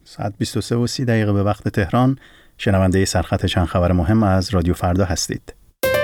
ساعت 23:30 به وقت تهران. شنونده سرخط چند خبر مهم از رادیو فردا هستید.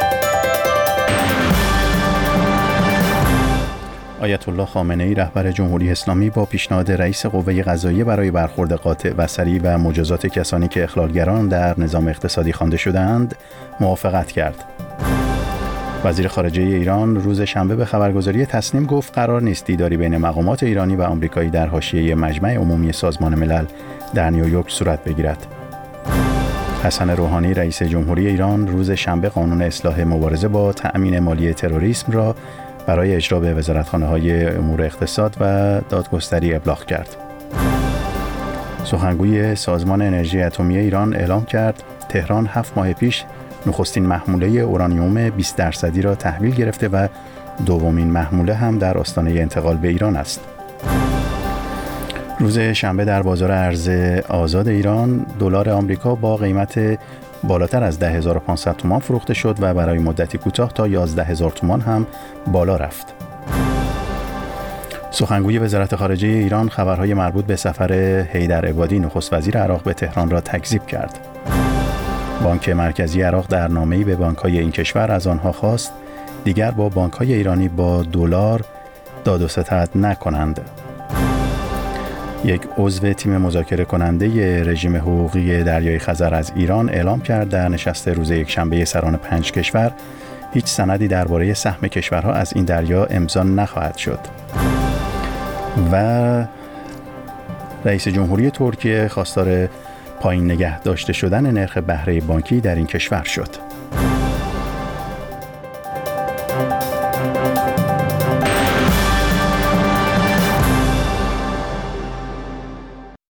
آیت الله خامنه‌ای رهبر جمهوری اسلامی با پیشنهاد رئیس قوه قضاییه برای برخورد قاطع و سریع و مجازات کسانی که اخلالگران در نظام اقتصادی خوانده شده‌اند موافقت کرد. وزیر خارجه ایران روز شنبه به خبرگزاری تسنیم گفت قرار نیست دیداری بین مقامات ایرانی و آمریکایی در حاشیه مجمع عمومی سازمان ملل در نیویورک صورت بگیرد. حسن روحانی رئیس جمهوری ایران روز شنبه قانون اصلاح مبارزه با تأمین مالی تروریسم را برای اجرا به وزارتخانه‌های امور اقتصاد و دادگستری ابلاغ کرد. سخنگوی سازمان انرژی اتمی ایران اعلام کرد تهران 7 ماه پیش نخستین محموله اورانیوم 20% را تحویل گرفته و دومین محموله هم در آستانه انتقال به ایران است. روز شنبه در بازار ارز آزاد ایران دلار آمریکا با قیمت بالاتر از 10,500 تومان فروخته شد و برای مدتی کوتاه تا 11,000 تومان هم بالا رفت. سخنگوی وزارت خارجه ایران خبرهای مربوط به سفر حیدر عبادی نخست وزیر عراق به تهران را تکذیب کرد. بانک مرکزی عراق در نامه‌ای به بانک‌های این کشور از آنها خواست دیگر با بانک‌های ایرانی با دلار داد و ستد نکنند. یک عضو تیم مذاکره کننده رژیم حقوقی دریای خزر از ایران اعلام کرد در نشست روز یکشنبه سران 5 کشور هیچ سندی درباره سهم کشورها از این دریا امضا نخواهد شد. و رئیس جمهوری ترکیه خواستار پایین نگه داشته شدن نرخ بهره بانکی در این کشور شد.